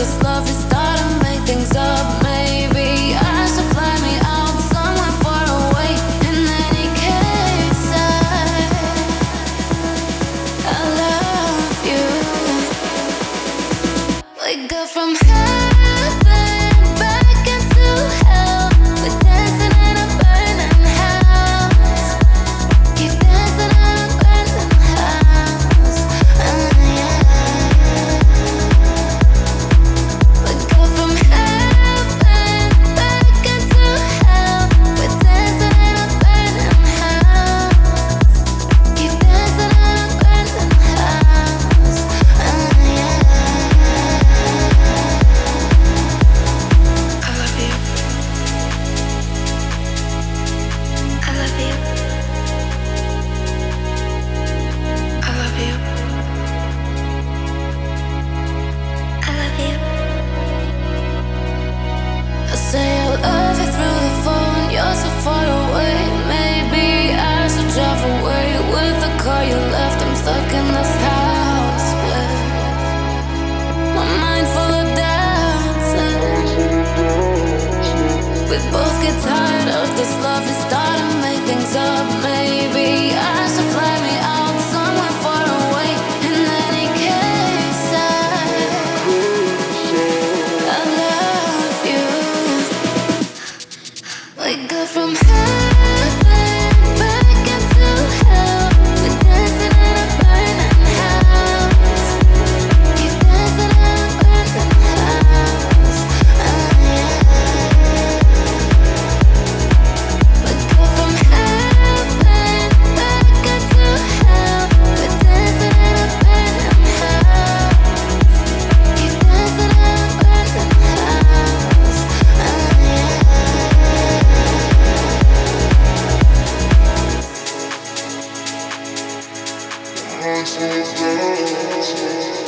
this love is starting to make things up. Maybe I should fly me out somewhere far away. In any case, I love you. Wake up from heaven back into hell. We're dancing in a burning house. Keep dancing in a burning house. Yeah. Wake up from heaven back into hell. We're dancing in a burning house. Keep dancing in a burning house. Yeah. I love you. I love you. I love you. I love you. I say I love you through the phone. You're so far away. Maybe I should drive away with the car you left. I'm stuck in this house with my mind full of doubts. We both get tired of this love. It's starting to make things up. Maybe I should fly me out somewhere far away. In any case, I love you. Wake up from heaven back into hell. We're dancing in a burning house. Keep dancing in a burning house. Yeah. Wake up from heaven back into hell. We're dancing in a burning house. Keep dancing in a burning house. Yeah. Hearts will dance.